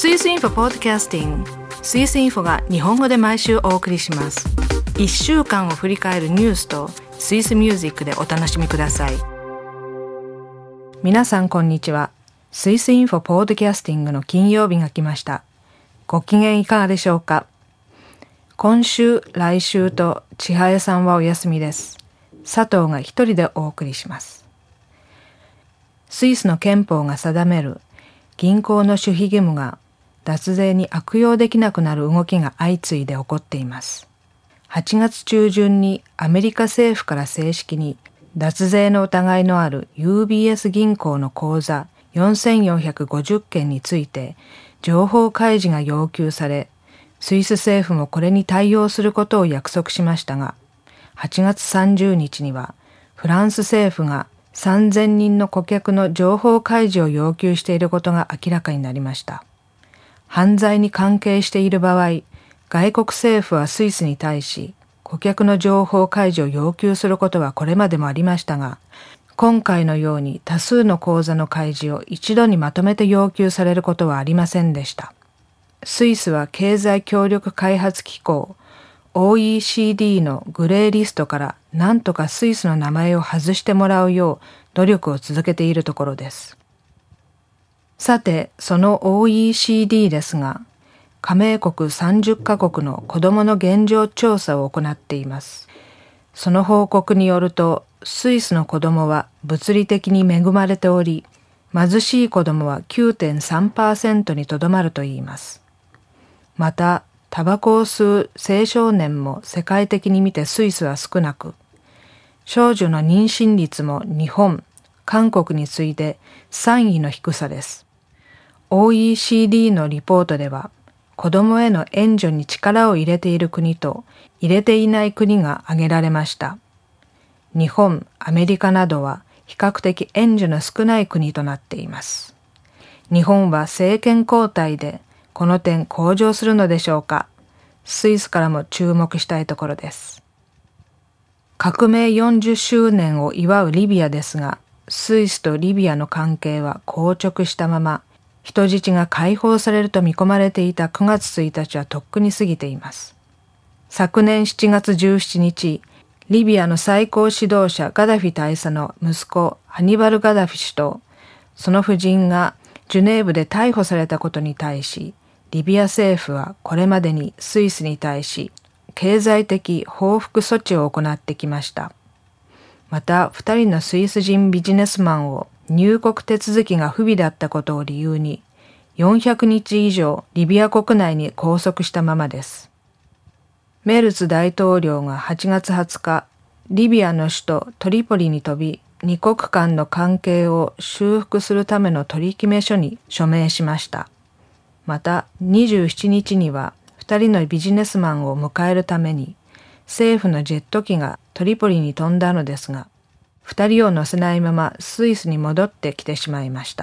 スイスインフォポッドキャスティング、スイスインフォが日本語で毎週お送りします。1週間を振り返るニュースとスイスミュージックでお楽しみください。皆さんこんにちは。スイスインフォポッドキャスティングの金曜日が来ました。ご機嫌いかがでしょうか。今週、来週と千早さんはお休みです。佐藤が一人でお送りします。スイスの憲法が定める銀行の守秘義務が脱税に悪用できなくなる動きが相次いで起こっています。8月中旬にアメリカ政府から正式に脱税の疑いのある UBS 銀行の口座4450件について情報開示が要求され、スイス政府もこれに対応することを約束しましたが、8月30日にはフランス政府が3000人の顧客の情報開示を要求していることが明らかになりました。犯罪に関係している場合、外国政府はスイスに対し、顧客の情報開示を要求することはこれまでもありましたが、今回のように多数の口座の開示を一度にまとめて要求されることはありませんでした。スイスは経済協力開発機構 OECD のグレーリストから何とかスイスの名前を外してもらうよう努力を続けているところです。さて、その OECD ですが、加盟国30カ国の子どもの現状調査を行っています。その報告によると、スイスの子どもは物理的に恵まれており、貧しい子どもは 9.3% にとどまるといいます。また、タバコを吸う青少年も世界的に見てスイスは少なく、少女の妊娠率も日本、韓国に次いで3位の低さです。OECD のリポートでは、子どもへの援助に力を入れている国と入れていない国が挙げられました。日本、アメリカなどは比較的援助の少ない国となっています。日本は政権交代でこの点向上するのでしょうか。スイスからも注目したいところです。革命40周年を祝うリビアですが、スイスとリビアの関係は硬直したまま、人質が解放されると見込まれていた9月1日はとっくに過ぎています。昨年7月17日、リビアの最高指導者ガダフィ大佐の息子ハニバル・ガダフィ氏とその夫人がジュネーブで逮捕されたことに対し、リビア政府はこれまでにスイスに対し経済的報復措置を行ってきました。また、2人のスイス人ビジネスマンを入国手続きが不備だったことを理由に400日以上リビア国内に拘束したままです。メルツ大統領が8月20日、リビアの首都トリポリに飛び、二国間の関係を修復するための取り決め書に署名しました。また27日には2人のビジネスマンを迎えるために政府のジェット機がトリポリに飛んだのですが、2人を乗せないままスイスに戻ってきてしまいました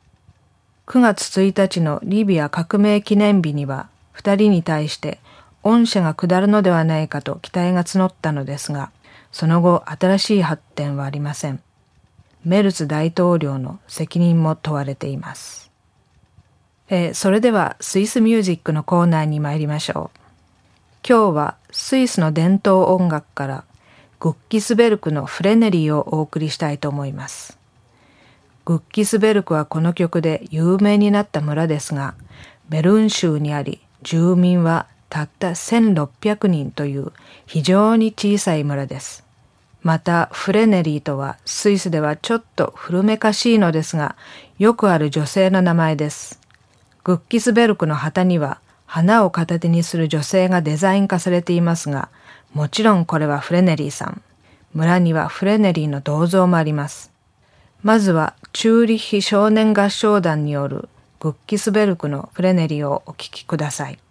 。9月1日のリビア革命記念日には2人に対して恩赦が下るのではないかと期待が募ったのですが、その後新しい発展はありません。メルツ大統領の責任も問われています。それではスイスミュージックのコーナーに参りましょう。今日はスイスの伝統音楽からグッキスベルクのフレネリーをお送りしたいと思います。グッキスベルクはこの曲で有名になった村ですが、ベルン州にあり、住民はたった1600人という非常に小さい村です。またフレネリーとはスイスではちょっと古めかしいのですが、よくある女性の名前です。グッキスベルクの旗には花を片手にする女性がデザイン化されていますが、もちろんこれはフレネリーさん。村にはフレネリーの銅像もあります。まずはチューリッヒ少年合唱団によるグッキスベルクのフレネリーをお聴きください。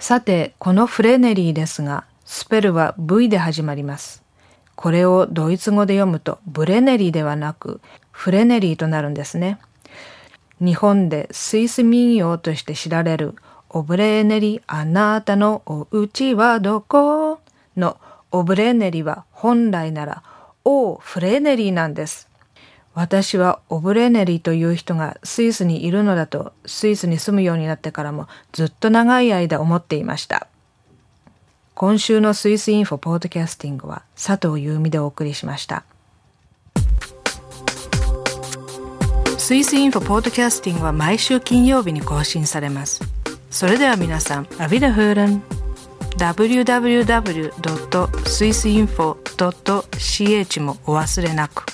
さて、このフレネリーですが、スペルは V で始まります。これをドイツ語で読むとブレネリーではなくフレネリーとなるんですね。日本でスイス民謡として知られるオブレーネリあなたのお家はどこのオブレーネリは本来ならオーフレネリーなんです。私はオブレーネリという人がスイスにいるのだとスイスに住むようになってからもずっと長い間思っていました。今週のスイスインフォポッドキャスティングは佐藤優美でお送りしました。スイスインフォポッドキャスティングは毎週金曜日に更新されます。それでは皆さん、アビダフーレン www.swissinfo.ch もお忘れなく。